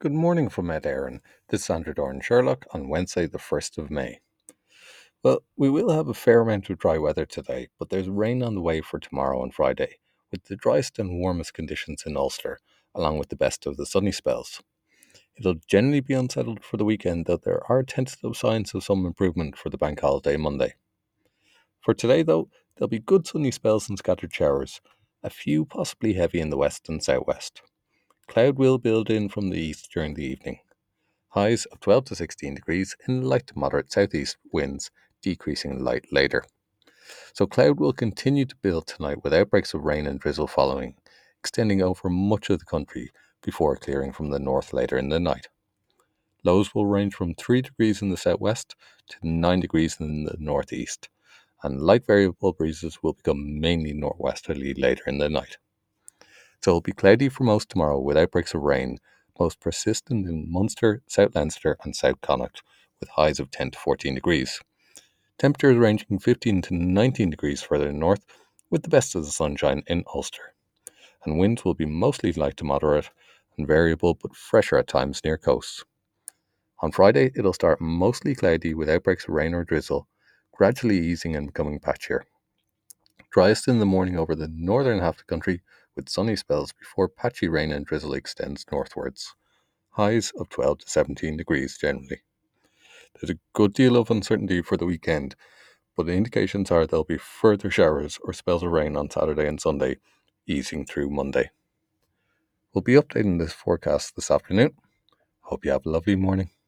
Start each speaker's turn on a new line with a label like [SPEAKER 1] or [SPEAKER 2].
[SPEAKER 1] Good morning from Ed Aaron. This is Andrew Doran Sherlock on Wednesday, the 1st of May. Well, we will have a fair amount of dry weather today, but there's rain on the way for tomorrow and Friday, with the driest and warmest conditions in Ulster, along with the best of the sunny spells. It'll generally be unsettled for the weekend, though there are tentative signs of some improvement for the bank holiday Monday. For today, though, there'll be good sunny spells and scattered showers, a few possibly heavy in the west and southwest. Cloud will build in from the east during the evening. Highs of 12 to 16 degrees in light to moderate southeast winds, decreasing light later. So cloud will continue to build tonight with outbreaks of rain and drizzle following, extending over much of the country before clearing from the north later in the night. Lows will range from 3 degrees in the southwest to 9 degrees in the northeast, and light variable breezes will become mainly northwesterly later in the night. So it'll be cloudy for most tomorrow with outbreaks of rain, most persistent in Munster, South Leinster and South Connacht, with highs of 10 to 14 degrees. Temperatures ranging 15 to 19 degrees further north, with the best of the sunshine in Ulster. And winds will be mostly light to moderate and variable but fresher at times near coasts. On Friday, it'll start mostly cloudy with outbreaks of rain or drizzle, gradually easing and becoming patchier. Driest in the morning over the northern half of the country, with sunny spells before patchy rain and drizzle extends northwards. Highs of 12 to 17 degrees generally. There's a good deal of uncertainty for the weekend, but the indications are there'll be further showers or spells of rain on Saturday and Sunday, easing through Monday. We'll be updating this forecast this afternoon. Hope you have a lovely morning.